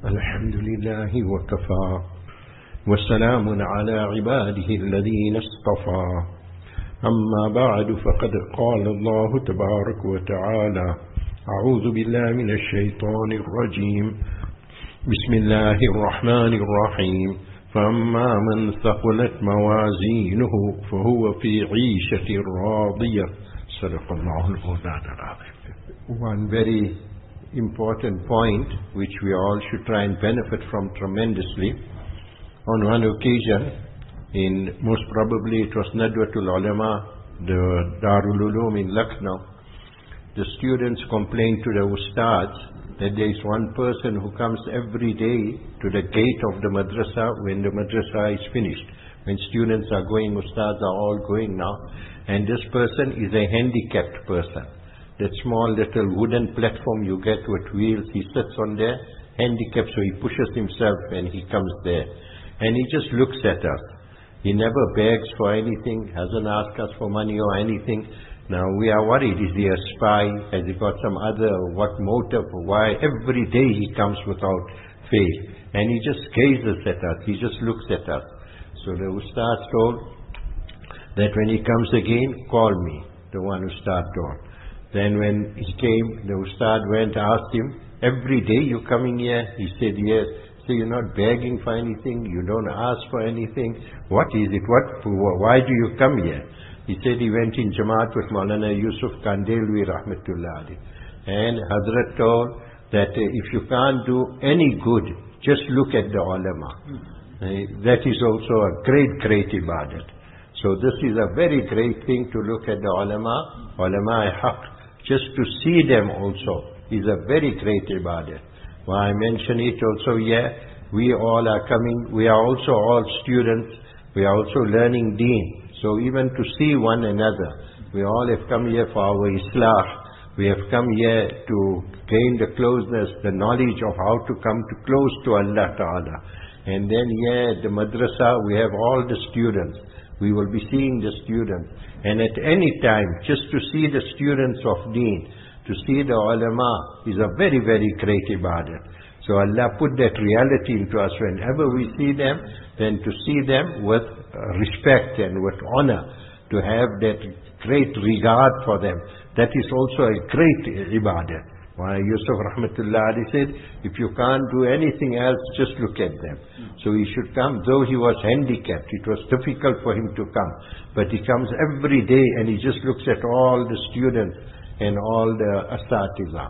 الحمد لله وكفى وسلام على عباده الذين اصطفى أما بعد فقد قال الله تبارك وتعالى أعوذ بالله من الشيطان الرجيم بسم الله الرحمن الرحيم فأما من ثقلت موازينه فهو في عيشة راضية صدق الله المولانا العظيم. One very important point which we all should try and benefit from tremendously. On one occasion, most probably it was Nadwatul Ulama, the Darul Uloom in Lucknow, the students complained to the ustads that there is one person who comes every day to the gate of the madrasa when the madrasa is finished. When students are going, ustads are all going now, and this person is a handicapped person. That small little wooden platform you get with wheels, he sits on there, handicapped, so he pushes himself and he comes there. And he just looks at us. He never begs for anything, hasn't asked us for money or anything. Now we are worried, is he a spy? Has he got some other, what motive, why? Every day he comes without fail. And he just gazes at us, he just looks at us. So the ustad told that when he comes again, call me, the one who started on. Then when he came, the ustad went and asked him, every day you coming here? He said, yes. So you're not begging for anything, you don't ask for anything. What is it? Why do you come here? He said he went in Jamaat with Maulana Yusuf Kandelwi Rahmatullah Ali. And Hazrat told that if you can't do any good, just look at the ulama. That is also a great ibadat. So this is a very great thing to look at the ulama-i-haq. Just to see them also is a very great ibadat. Well, I mention it also here. We all are coming. We are also all students. We are also learning deen. So even to see one another, we all have come here for our islah. We have come here to gain the closeness, the knowledge of how to come to close to Allah Ta'ala. And then here at the madrasa, we have all the students. We will be seeing the students. And at any time, just to see the students of deen, to see the ulama is a very great ibadat. So Allah put that reality into us. Whenever we see them, then to see them with respect and with honor, to have that great regard for them, that is also a great ibadat. Why Yusuf Rahmatullah Ali said, if you can't do anything else, just look at them. So he should come, though he was handicapped, it was difficult for him to come. But he comes every day and he just looks at all the students and all the asatiza.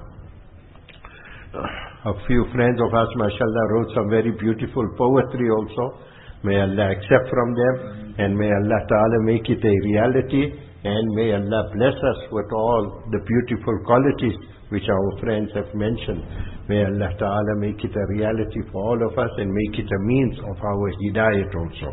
A few friends of us, mashallah, wrote some very beautiful poetry also. May Allah accept from them, and may Allah Ta'ala make it a reality, and may Allah bless us with all the beautiful qualities which our friends have mentioned. May Allah Ta'ala make it a reality for all of us and make it a means of our hidayat also.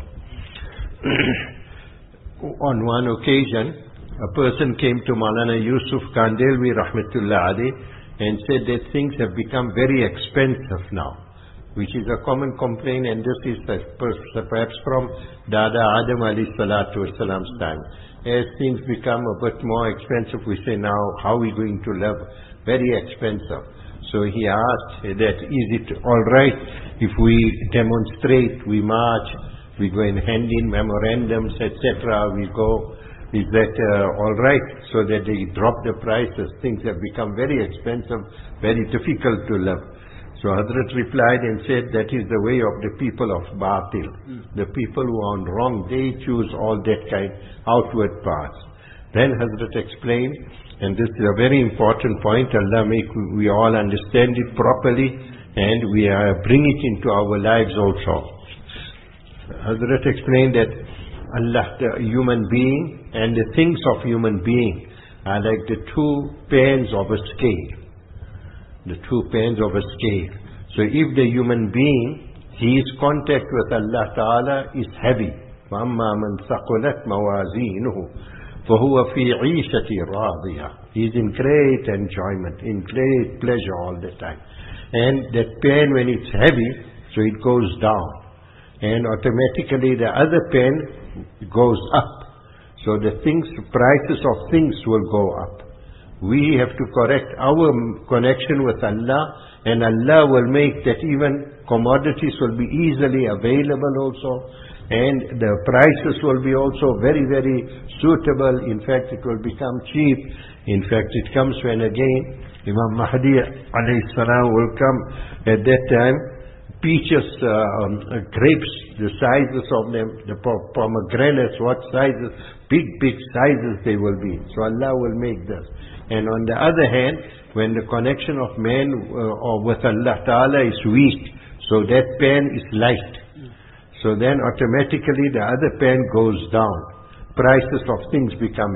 On one occasion, a person came to Maulana Yusuf Kandelwi Rahmatullah Ali and said that things have become very expensive now, which is a common complaint, and this is perhaps from Dada Adam alayhi salatu wasalam's time. As things become a bit more expensive, we say now, how are we going to live? Very expensive. So he asked that, is it all right if we demonstrate, we march, we go and hand in memorandums, etc., we go, is that all right? So that they drop the prices. Things have become very expensive, very difficult to live. So Hazrat replied and said, that is the way of the people of Batil. The people who are on wrong, they choose all that kind outward paths. Then Hazrat explained, and this is a very important point, Allah make we all understand it properly, and we bring it into our lives also. Hazrat explained that Allah, the human being, and the things of human being are like the two pans of a scale. The two pans of a scale. So if the human being, his contact with Allah Ta'ala is heavy, فَأَمَّا مَنْ ثَقُلَتْ مَوَازِينُهُ فَهُوَ فِي عِيشَةٍ رَاضِيَةٍ. He is in great enjoyment, in great pleasure all the time. And that pan, when it's heavy, so it goes down. And automatically the other pan goes up. So the prices of things will go up. We have to correct our connection with Allah, and Allah will make that even commodities will be easily available also, and the prices will be also very, very suitable. In fact, it will become cheap. In fact, it comes when again Imam Mahdi alayhi salam will come. At that time, peaches, grapes, the sizes of them, the pomegranates, what sizes, big sizes they will be. So Allah will make this. And on the other hand, when the connection of man or with Allah Ta'ala is weak, so that pan is light. So then automatically the other pan goes down. Prices of things become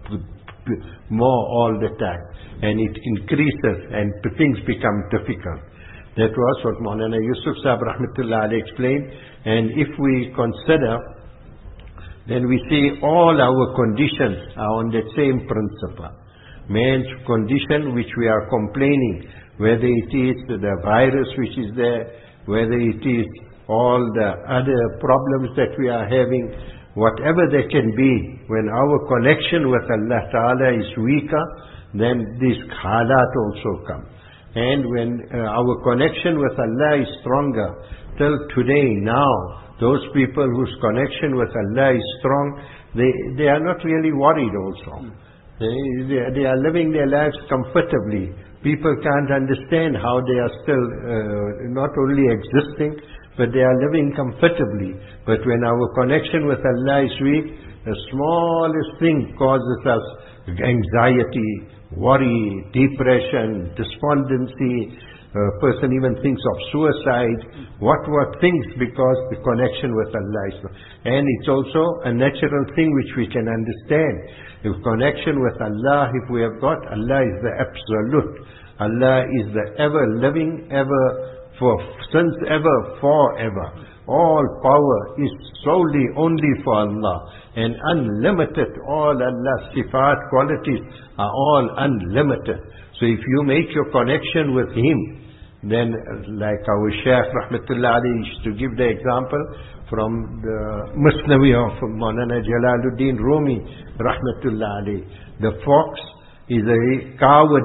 more all the time. And it increases and things become difficult. That was what Maulana Yusuf Sahib Rahmatullah Alayhi explained. And if we consider, then we see all our conditions are on that same principle. Man's condition which we are complaining, whether it is the virus which is there, whether it is all the other problems that we are having, whatever there can be, when our connection with Allah Ta'ala is weaker, then these halat also come. And when our connection with Allah is stronger, till today now, those people whose connection with Allah is strong, they are not really worried also. They are living their lives comfortably. People can't understand how they are still not only existing, but they are living comfortably. But when our connection with Allah is weak, the smallest thing causes us anxiety, worry, depression, despondency. A person even thinks of suicide. What things, because the connection with Allah is not. And it's also a natural thing which we can understand. If connection with Allah, if we have got, Allah is the absolute. Allah is the ever living, ever since ever, forever. All power is solely only for Allah, and unlimited. All Allah's sifat qualities are all unlimited. So if you make your connection with Him, then like our Shaykh Rahmatullah Ali used to give the example from the Musnawi of Maulana Jalaluddin Rumi Rahmatullah Ali. The fox is a coward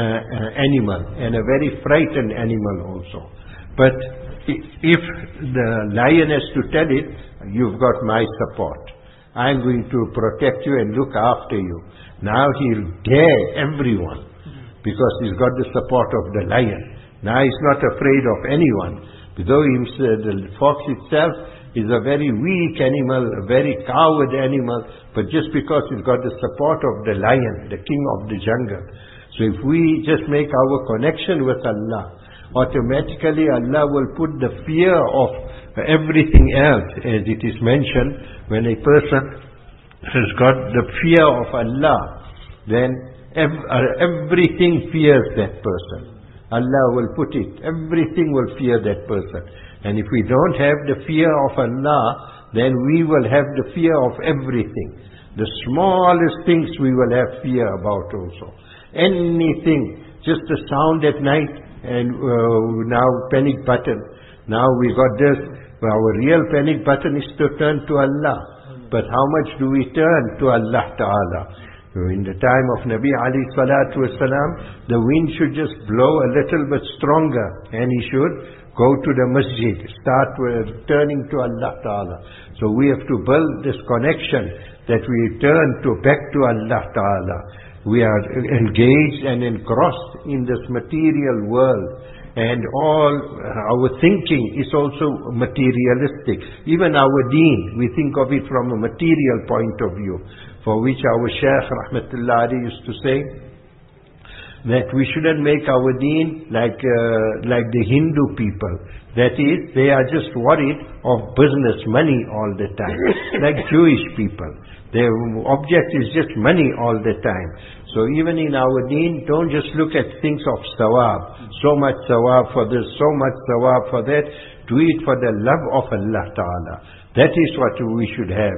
animal and a very frightened animal also. But if the lion has to tell it, you've got my support, I'm going to protect you and look after you. Now he'll dare everyone because he's got the support of the lion. Now he's not afraid of anyone. Though the fox itself is a very weak animal, a very coward animal, but just because he's got the support of the lion, the king of the jungle. So if we just make our connection with Allah, automatically Allah will put the fear of everything else, as it is mentioned, when a person has got the fear of Allah, then everything fears that person. Allah will put it, everything will fear that person. And if we don't have the fear of Allah, then we will have the fear of everything. The smallest things we will have fear about also. Anything, just a sound at night, and now panic button. Now we got this. Our real panic button is to turn to Allah. But how much do we turn to Allah Ta'ala? In the time of Nabi alayhi salatu wasalam, the wind should just blow a little bit stronger, and he should go to the masjid, start with turning to Allah Ta'ala. So we have to build this connection that we turn back to Allah Ta'ala. We are engaged and engrossed in this material world, and all our thinking is also materialistic. Even our deen, we think of it from a material point of view, for which our Shaykh Rahmatullah Ali used to say that we shouldn't make our deen like the Hindu people. That is, they are just worried of business, money all the time, like Jewish people. Their object is just money all the time. So even in our deen, don't just look at things of sawab. So much sawab for this, so much sawab for that. Do it for the love of Allah Ta'ala. That is what we should have.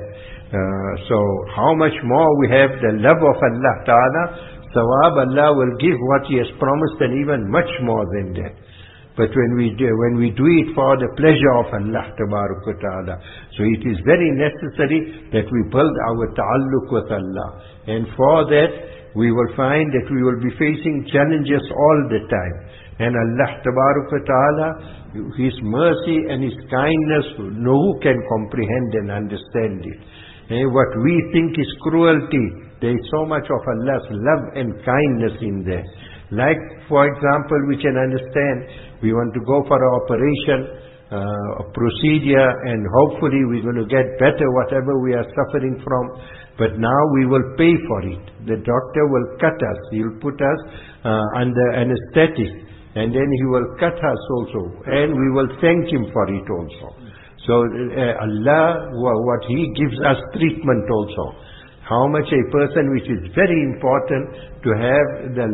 So how much more we have the love of Allah Ta'ala, sawab Allah will give what He has promised, and even much more than that. but when we do it for the pleasure of Allah Tabarak wa Ta'ala. So it is very necessary that we build our ta'alluq with Allah. And for that, we will find that we will be facing challenges all the time. And Allah Tabarak wa Ta'ala, His mercy and His kindness, no who can comprehend and understand it. And what we think is cruelty, there is so much of Allah's love and kindness in there. Like, for example, we can understand, we want to go for an operation, a procedure, and hopefully we're going to get better whatever we are suffering from. But now we will pay for it. The doctor will cut us. He will put us under anesthetic. And then He will cut us also. And we will thank Him for it also. So Allah, what He gives us treatment also. How much a person, which is very important to have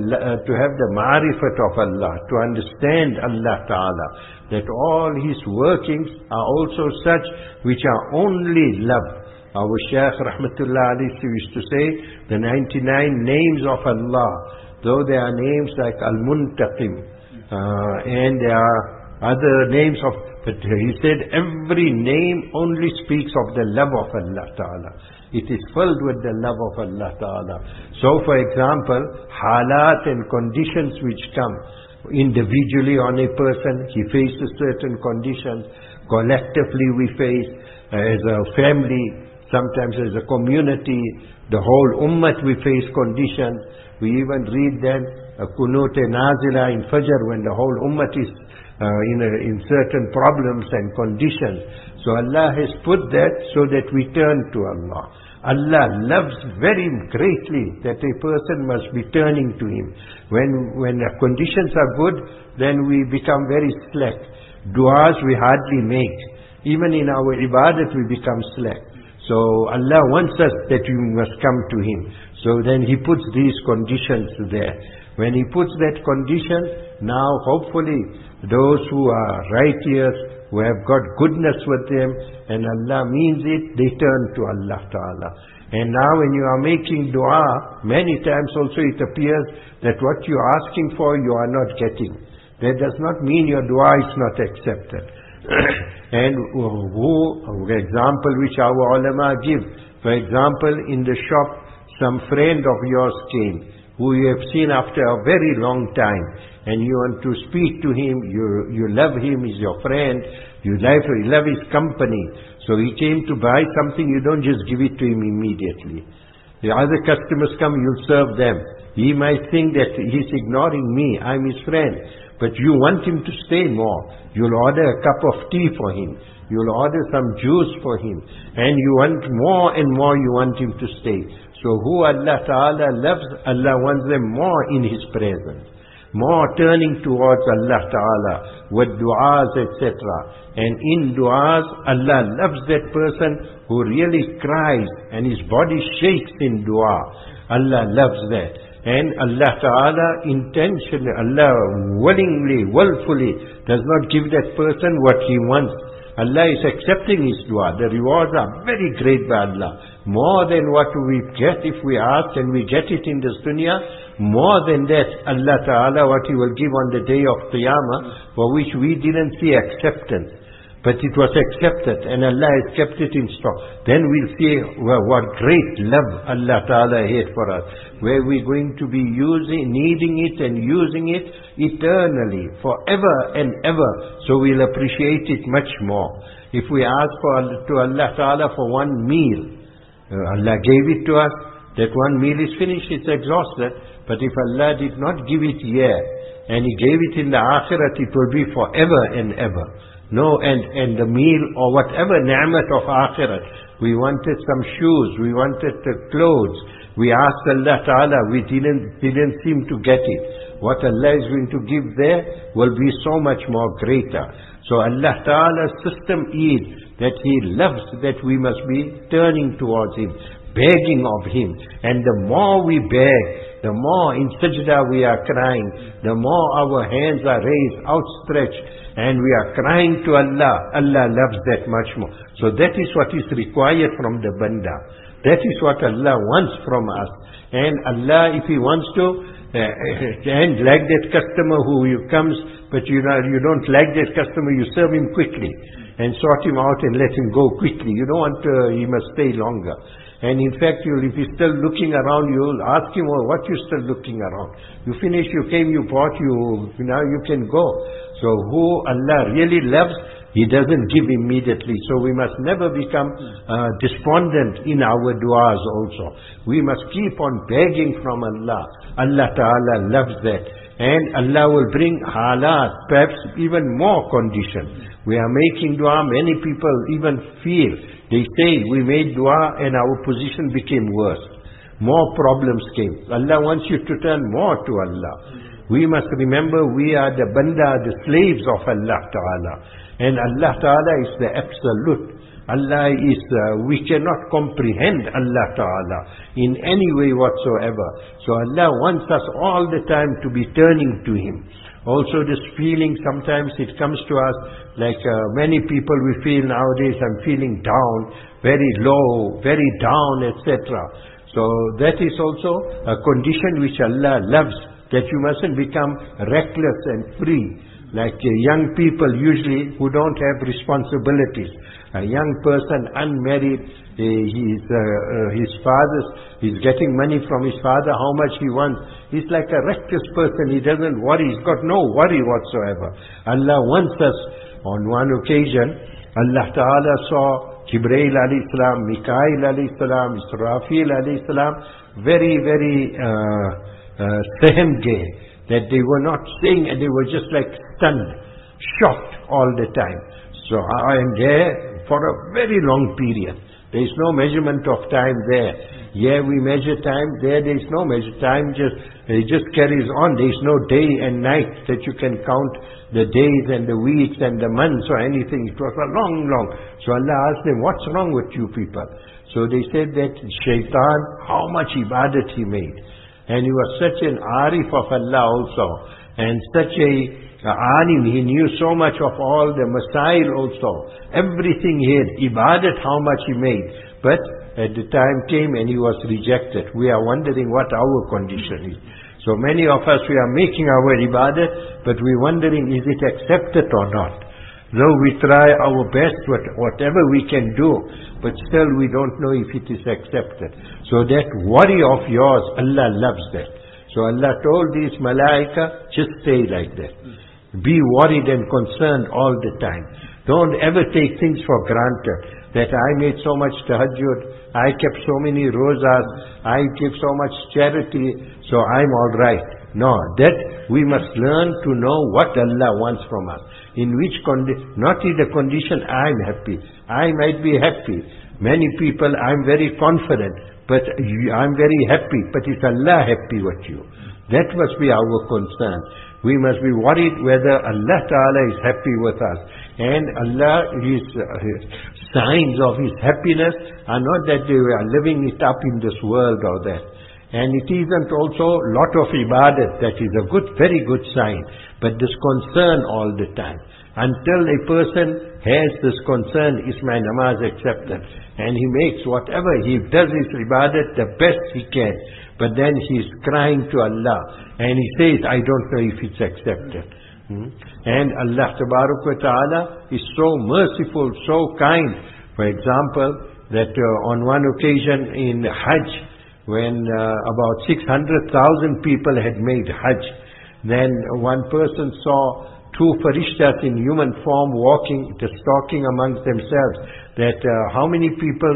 the ma'rifat of Allah, to understand Allah Ta'ala, that all His workings are also such which are only love. Our Shaykh Rahmatullah Alayhi used to say, the 99 names of Allah, though there are names like Al-Muntaqim, and there are other names of, but he said every name only speaks of the love of Allah Ta'ala. It is filled with the love of Allah Ta'ala. So for example, halat and conditions which come individually on a person, he faces certain conditions. Collectively we face, as a family, sometimes as a community, the whole ummah we face conditions. We even read then Qunut Nazila in Fajr when the whole ummah is in certain problems and conditions. So Allah has put that so that we turn to Allah. Allah loves very greatly that a person must be turning to Him. When the conditions are good, then we become very slack. Du'as we hardly make. Even in our ibadat we become slack. So Allah wants us that we must come to Him. So then He puts these conditions there. When He puts that condition, now hopefully those who are righteous, who have got goodness with them, and Allah means it, they turn to Allah Ta'ala. And now when you are making dua, many times also it appears that what you are asking for, you are not getting. That does not mean your dua is not accepted. And example which our ulama give, for example, in the shop, some friend of yours came, who you have seen after a very long time, and you want to speak to him, you love him, he's your friend, you love his company. So he came to buy something, you don't just give it to him immediately. The other customers come, you'll serve them. He might think that he's ignoring me, I'm his friend. But you want him to stay more. You'll order a cup of tea for him. You'll order some juice for him. And you want more and more, you want him to stay. So who Allah Ta'ala loves, Allah wants them more in His presence. More turning towards Allah Ta'ala with du'as, etc. And in du'as, Allah loves that person who really cries and his body shakes in du'a. Allah loves that. And Allah Ta'ala intentionally, Allah willfully does not give that person what he wants. Allah is accepting his dua. The rewards are very great by Allah. More than what we get if we ask, and we get it in this dunya. More than that, Allah Ta'ala, what He will give on the day of Qiyamah, for which we didn't see acceptance. But it was accepted, and Allah has kept it in stock. Then we'll see what great love Allah Ta'ala had for us, where we're going to be needing it and using it eternally, forever and ever. So we'll appreciate it much more. If we ask to Allah Ta'ala for one meal, Allah gave it to us, that one meal is finished, it's exhausted. But if Allah did not give it here, and He gave it in the Akhirat, it will be forever and ever. No, and the meal or whatever ni'mat of Akhirat, we wanted some shoes, we wanted the clothes, we asked Allah Ta'ala, we didn't seem to get it. What Allah is going to give there will be so much more greater. So Allah Ta'ala's system is that He loves that we must be turning towards Him, begging of Him. And the more we beg, the more in sajda we are crying, the more our hands are raised, outstretched, and we are crying to Allah. Allah loves that much more. So that is what is required from the banda. That is what Allah wants from us. And Allah, if He wants to, And like that customer who comes, but you don't like that customer, you serve him quickly and sort him out and let him go quickly. You don't want he must stay longer. And in fact, if he's still looking around, you'll ask him, oh, what you still looking around? You finish, you came, you bought, now you can go. So who Allah really loves, He doesn't give immediately. So we must never become despondent in our du'as also. We must keep on begging from Allah. Allah Ta'ala loves that. And Allah will bring halat, perhaps even more conditions. We are making dua, many people even feel, they say we made dua and our position became worse. More problems came. Allah wants you to turn more to Allah. We must remember we are the banda, the slaves of Allah Ta'ala. And Allah Ta'ala is the absolute. Allah is, we cannot comprehend Allah Ta'ala in any way whatsoever. So Allah wants us all the time to be turning to Him. Also this feeling, sometimes it comes to us like many people we feel nowadays, I'm feeling down, very low, very down, etc. So that is also a condition which Allah loves, that you mustn't become reckless and free. Like young people usually who don't have responsibilities. A young person, unmarried, he's getting money from his father, how much he wants. He's like a reckless person, he doesn't worry, he's got no worry whatsoever. Allah wants us. On one occasion, Allah Ta'ala saw Jibreel alayhi salam, Mikail alayhi salam, Israfil alayhi salam, very, very sehemge, that they were not saying, and they were just like stunned, shocked all the time. So I am there for a very long period. There is no measurement of time there. Here we measure time, there is no measure. Time it just carries on. There is no day and night that you can count the days and the weeks and the months or anything. It was a long. So Allah asked them, what's wrong with you people? So they said that Shaitan, how much ibadat he made. And he was such an arif of Allah also. And such a alim, he knew so much of all the masail also. Everything he had, ibadat, how much he made. But at the time came and he was rejected. We are wondering what our condition is. So many of us, we are making our ibadat, but we're wondering, is it accepted or not? Though we try our best, whatever we can do, but still we don't know if it is accepted. So that worry of yours, Allah loves that. So Allah told these malaika, just stay like that. Be worried and concerned all the time. Don't ever take things for granted. That I made so much tahajjud, I kept so many rozas, I give so much charity, so I'm all right. No, that we must learn to know what Allah wants from us. In which condition, not in the condition I'm happy. I might be happy. Many people, I'm very confident, but I'm very happy. But is Allah happy with you? That must be our concern. We must be worried whether Allah Ta'ala is happy with us. And Allah, His signs of His happiness are not that they are living it up in this world or that. And it isn't also lot of ibadat, that is a very good sign. But this concern all the time. Until a person has this concern, is my namaz accepted? And he makes whatever, he does his ibadat the best he can. But then he is crying to Allah. And he says, I don't know if it's accepted. And Allah Ta'ala is so merciful, so kind. For example, that on one occasion in Hajj, when about 600,000 people had made Hajj, then one person saw two farishtas in human form walking, just talking amongst themselves, that how many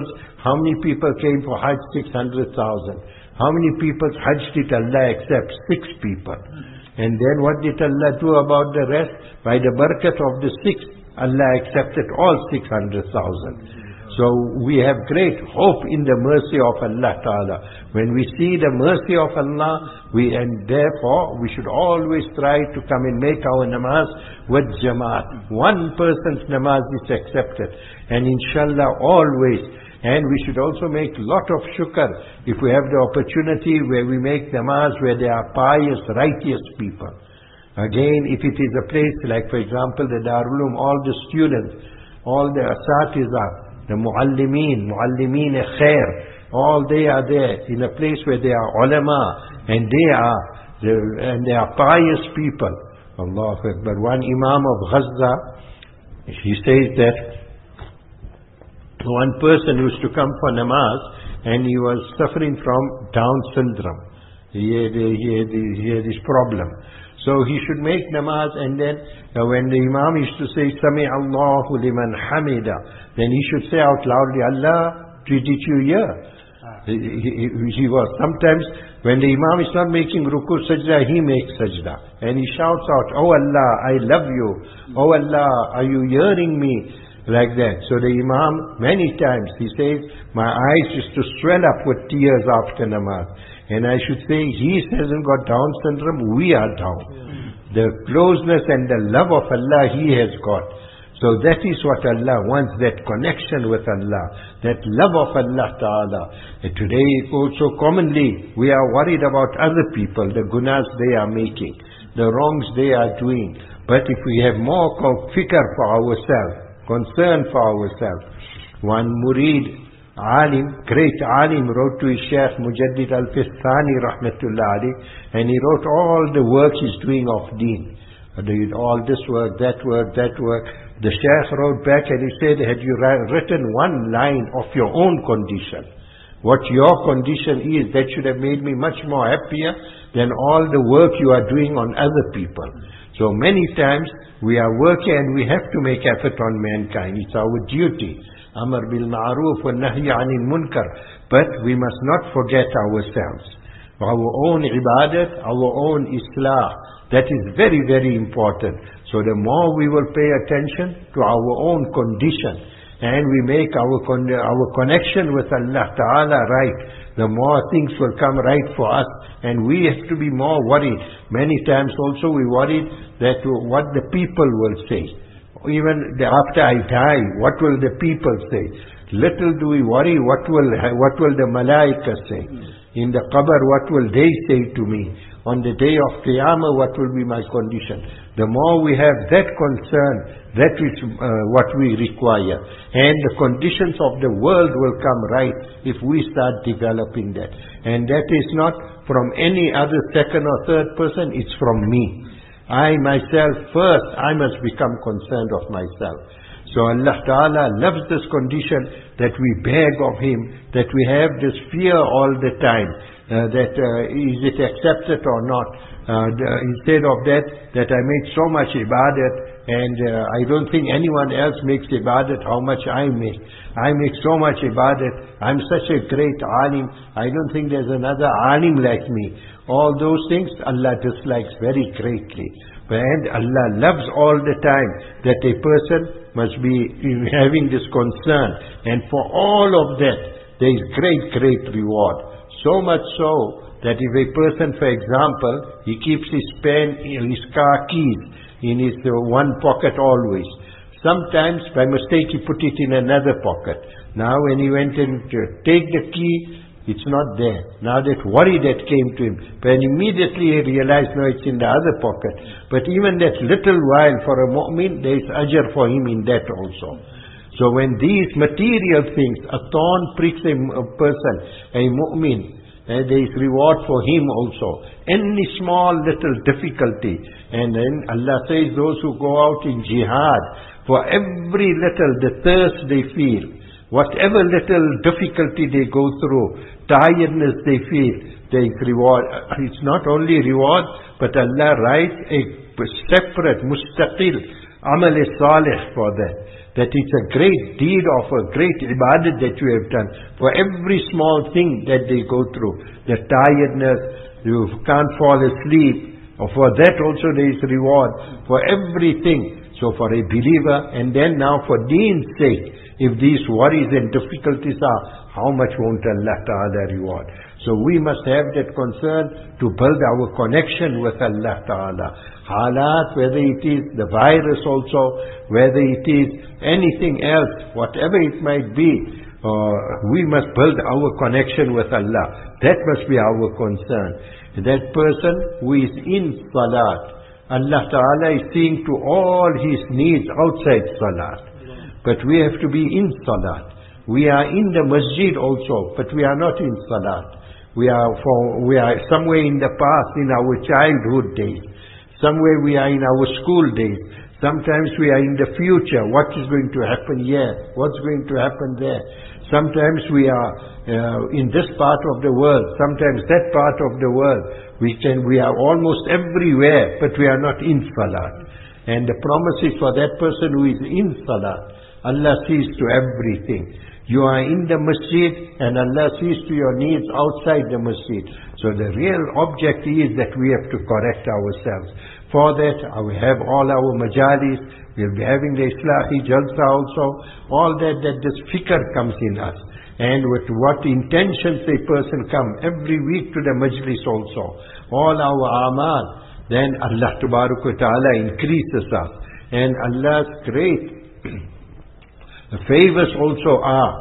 people came for Hajj? 600,000. How many people's Hajj did Allah accept? 6 people. And then what did Allah do about the rest? By the barakat of the 6, Allah accepted all 600,000. So we have great hope in the mercy of Allah Ta'ala. When we see the mercy of Allah, and therefore we should always try to come and make our namaz with Jamaat. One person's namaz is accepted. And inshallah always. And we should also make lot of shukr if we have the opportunity where we make namaz where there are pious, righteous people. Again, if it is a place like, for example, the Darul Uloom, all the students, all the asatiza, the muallimeen khair, all they are there in a place where they are ulama, and they are And they are pious people. Allahu Akbar. One Imam of Gaza, he says that one person used to come for namaz and he was suffering from Down syndrome. He had this problem. So he should make namaz, and then when the Imam used to say, Sami Allahu liman hamida, then he should say out loudly, Allah, did you hear? He was sometimes, when the Imam is not making ruku sajda, he makes sajda. And he shouts out, Oh Allah, I love you. Oh Allah, are you hearing me? Like that. So the Imam, many times, he says, my eyes used to swell up with tears after namaz. And I should say, he hasn't got Down syndrome, we are down. The closeness and the love of Allah he has got. So that is what Allah wants, that connection with Allah, that love of Allah Ta'ala. And today also commonly we are worried about other people, the gunas they are making, the wrongs they are doing. But if we have more fikr for ourselves, concern for ourselves. One murid, alim, great alim, wrote to his Shaykh Mujaddid Al-Fistani Rahmatullah Ali, and he wrote all the work he's doing of deen. All this work, that work, that work. The Shaykh wrote back and he said, had you written one line of your own condition, what your condition is, that should have made me much more happier than all the work you are doing on other people. So many times we are working and we have to make effort on mankind. It's our duty. Amar bil ma'roof wa nahy anil munkar. But we must not forget ourselves. Our own ibadat, our own islah. That is very, very important. So the more we will pay attention to our own condition and we make our connection with Allah Ta'ala right, the more things will come right for us, and we have to be more worried. Many times also we worry that what the people will say. Even after I die, what will the people say? Little do we worry what will the malaika say. In the qabr, what will they say to me? On the day of Qiyamah, what will be my condition? The more we have that concern, that is what we require. And the conditions of the world will come right if we start developing that. And that is not from any other second or third person, it's from me. I myself first, I must become concerned of myself. So Allah Ta'ala loves this condition that we beg of Him, that we have this fear all the time. Is it accepted or not? Instead of that I make so much ibadat and I don't think anyone else makes ibadat how much I make. I make so much ibadat. I'm such a great alim. I don't think there's another alim like me. All those things Allah dislikes very greatly. And Allah loves all the time that a person must be having this concern. And for all of that, there is great, great reward. So much so that if a person, for example, he keeps his pen, his car keys in his one pocket always. Sometimes by mistake he put it in another pocket. Now when he went in to take the key, it's not there. Now that worry that came to him, but immediately he realized, no, it's in the other pocket. But even that little while for a mu'min, there is ajr for him in that also. So when these material things, a thorn pricks a person, a mu'min, there is reward for him also. Any small little difficulty. And then Allah says those who go out in jihad, for every little, the thirst they feel, whatever little difficulty they go through, tiredness they feel, there is reward. It's not only reward, but Allah writes a separate, mustaqil, amal salih for that. That it's a great deed of a great ibadat that you have done. For every small thing that they go through, the tiredness, you can't fall asleep, or for that also there is reward. For everything. So for a believer, and then now for deen's sake, if these worries and difficulties are, how much won't Allah Ta'ala reward? So we must have that concern to build our connection with Allah Ta'ala. Halat, whether it is the virus also, whether it is anything else, whatever it might be, we must build our connection with Allah. That must be our concern. That person who is in Salat, Allah Ta'ala is seeing to all his needs outside Salat. But we have to be in Salat. We are in the masjid also, but we are not in Salat. We are somewhere in the past, in our childhood days. Somewhere we are in our school days. Sometimes we are in the future. What is going to happen here? What's going to happen there? Sometimes we are in this part of the world. Sometimes that part of the world. We are almost everywhere, but we are not in Salat. And the promise is for that person who is in Salat. Allah sees to everything. You are in the masjid and Allah sees to your needs outside the masjid. So the real object is that we have to correct ourselves. For that, we have all our majalis. We'll be having the Islahi Jalsa also. All that this fikr comes in us. And with what intentions a person come every week to the majlis also. All our amal. Then Allah Ta'ala increases us. And Allah's great favors also are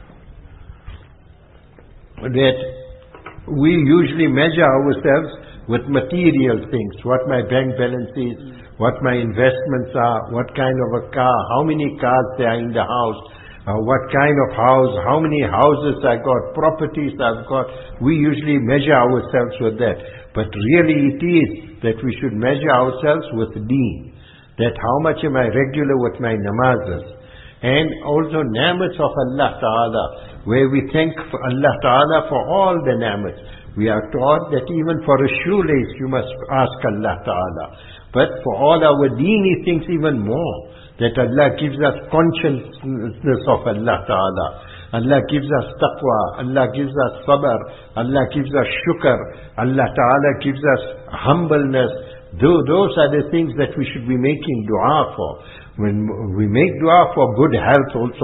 that we usually measure ourselves with material things, what my bank balance is, what my investments are, what kind of a car, how many cars there are in the house, what kind of house, how many houses I got, properties I've got. We usually measure ourselves with that. But really it is that we should measure ourselves with deen. That how much am I regular with my namazes. And also ni'mats of Allah Ta'ala, where we thank Allah Ta'ala for all the ni'mats. We are taught that even for a shoelace you must ask Allah Ta'ala. But for all our deeni things even more, that Allah gives us consciousness of Allah Ta'ala. Allah gives us taqwa, Allah gives us sabr, Allah gives us shukr, Allah Ta'ala gives us humbleness. Those are the things that we should be making dua for. When we make dua for good health also,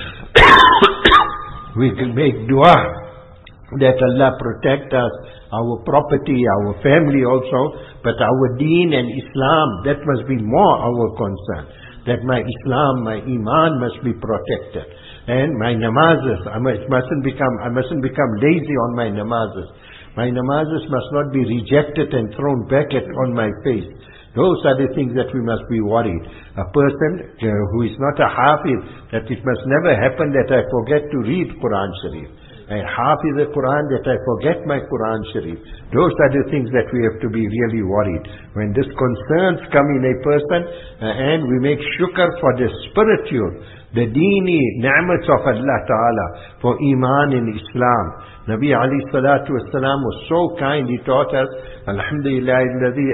we can make dua that Allah protect us, our property, our family also, but our deen and Islam, that must be more our concern. That my Islam, my Iman must be protected. And my namazes, I mustn't become lazy on my namazes. My namazes must not be rejected and thrown back on my face. Those are the things that we must be worried. A person who is not a hafiz, that it must never happen that I forget to read Quran Sharif. I hafiz the Quran, that I forget my Quran Sharif. Those are the things that we have to be really worried. When these concerns come in a person, and we make shukr for the spiritual, the deeni ni'mats of Allah Ta'ala, for Iman in Islam. Nabi Ali Salatu Wasalam was so kind, he taught us, Alhamdulillah alladhi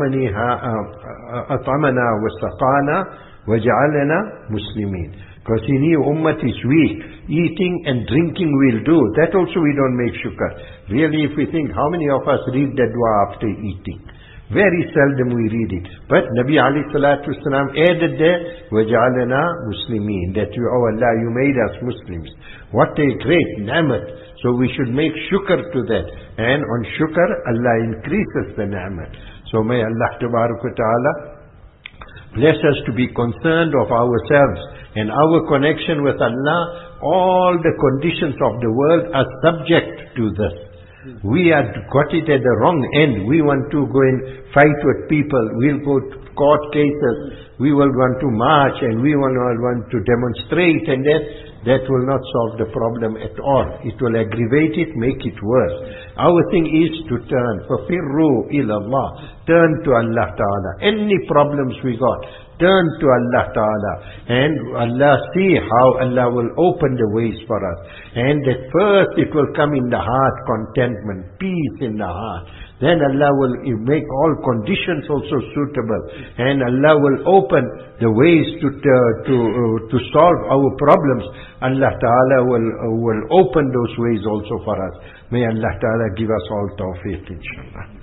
at'amana wa saqana wa ja'alana muslimin. Because he knew Ummah is weak. Eating and drinking we'll do. That also we don't make shukr. Really, if we think, how many of us read the dua after eating? Very seldom we read it. But Nabi Ali Salatu Wasalam added there, وَجَعَلَنَا مُسْلِمِينَ, that you, oh Allah, you made us Muslims. What a great ni'mat. So we should make shukr to that. And on shukr, Allah increases the ni'mat. So may Allah Ta'ala bless us to be concerned of ourselves and our connection with Allah. All the conditions of the world are subject to this. We have got it at the wrong end. We want to go and fight with people. We'll go to court cases. We will want to march and we will want to demonstrate, and that will not solve the problem at all. It will aggravate it, make it worse. Our thing is to turn. فَفِرُّوا إِلَى اللَّهِ. Turn to Allah Ta'ala. Any problems we got, turn to Allah Ta'ala. And Allah, see how Allah will open the ways for us. And at first it will come in the heart, contentment, peace in the heart. Then Allah will make all conditions also suitable. And Allah will open the ways to solve our problems. Allah Ta'ala will open those ways also for us. May Allah Ta'ala give us all tawfiq, inshallah.